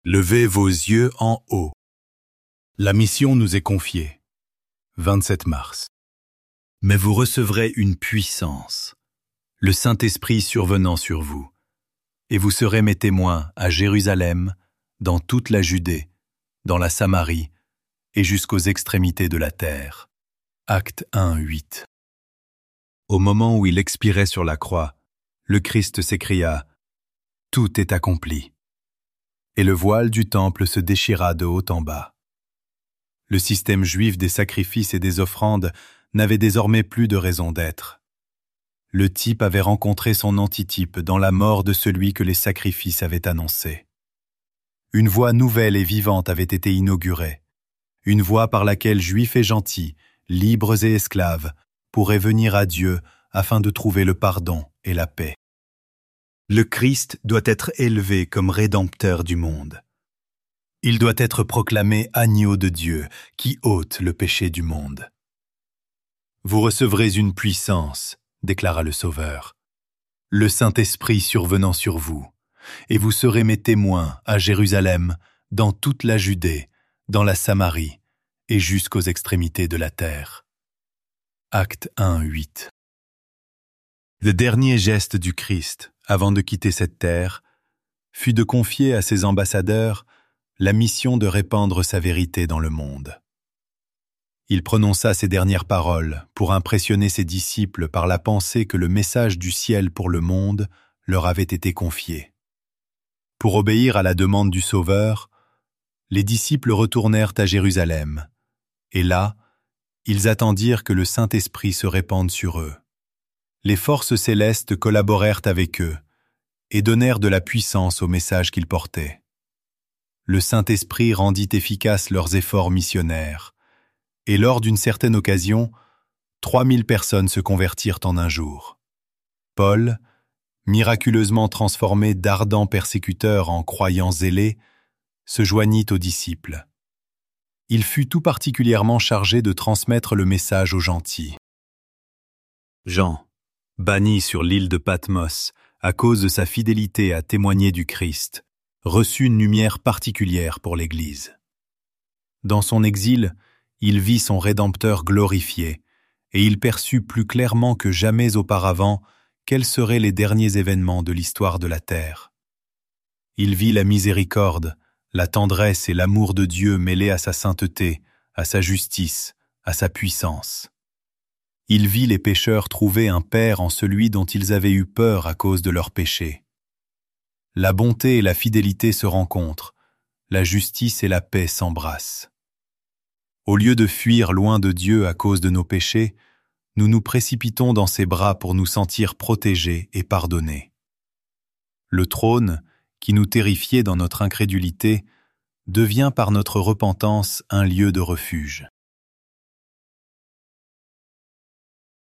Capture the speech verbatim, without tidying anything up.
Levez vos yeux en haut. La mission nous est confiée. vingt-sept mars. Mais vous recevrez une puissance, le Saint-Esprit survenant sur vous, et vous serez mes témoins à Jérusalem, dans toute la Judée, dans la Samarie et jusqu'aux extrémités de la terre. Acte un, huit. Au moment où il expirait sur la croix, le Christ s'écria « Tout est accompli ». Et le voile du temple se déchira de haut en bas. Le système juif des sacrifices et des offrandes n'avait désormais plus de raison d'être. Le type avait rencontré son antitype dans la mort de celui que les sacrifices avaient annoncé. Une voie nouvelle et vivante avait été inaugurée, une voie par laquelle juifs et gentils, libres et esclaves, pourraient venir à Dieu afin de trouver le pardon et la paix. Le Christ doit être élevé comme rédempteur du monde. Il doit être proclamé agneau de Dieu qui ôte le péché du monde. Vous recevrez une puissance, déclara le Sauveur, le Saint-Esprit survenant sur vous, et vous serez mes témoins à Jérusalem, dans toute la Judée, dans la Samarie et jusqu'aux extrémités de la terre. Acte un, huit. Le dernier geste du Christ, avant de quitter cette terre, fut de confier à ses ambassadeurs la mission de répandre sa vérité dans le monde. Il prononça ces dernières paroles pour impressionner ses disciples par la pensée que le message du ciel pour le monde leur avait été confié. Pour obéir à la demande du Sauveur, les disciples retournèrent à Jérusalem, et là, ils attendirent que le Saint-Esprit se répande sur eux. Les forces célestes collaborèrent avec eux et donnèrent de la puissance au message qu'ils portaient. Le Saint-Esprit rendit efficaces leurs efforts missionnaires, et lors d'une certaine occasion, trois mille personnes se convertirent en un jour. Paul, miraculeusement transformé d'ardents persécuteurs en croyants zélés, se joignit aux disciples. Il fut tout particulièrement chargé de transmettre le message aux gentils. Jean, banni sur l'île de Patmos à cause de sa fidélité à témoigner du Christ, reçut une lumière particulière pour l'Église. Dans son exil, il vit son Rédempteur glorifié, et il perçut plus clairement que jamais auparavant quels seraient les derniers événements de l'histoire de la terre. Il vit la miséricorde, la tendresse et l'amour de Dieu mêlés à sa sainteté, à sa justice, à sa puissance. Il vit les pécheurs trouver un père en celui dont ils avaient eu peur à cause de leurs péchés. La bonté et la fidélité se rencontrent, la justice et la paix s'embrassent. Au lieu de fuir loin de Dieu à cause de nos péchés, nous nous précipitons dans ses bras pour nous sentir protégés et pardonnés. Le trône, qui nous terrifiait dans notre incrédulité, devient par notre repentance un lieu de refuge.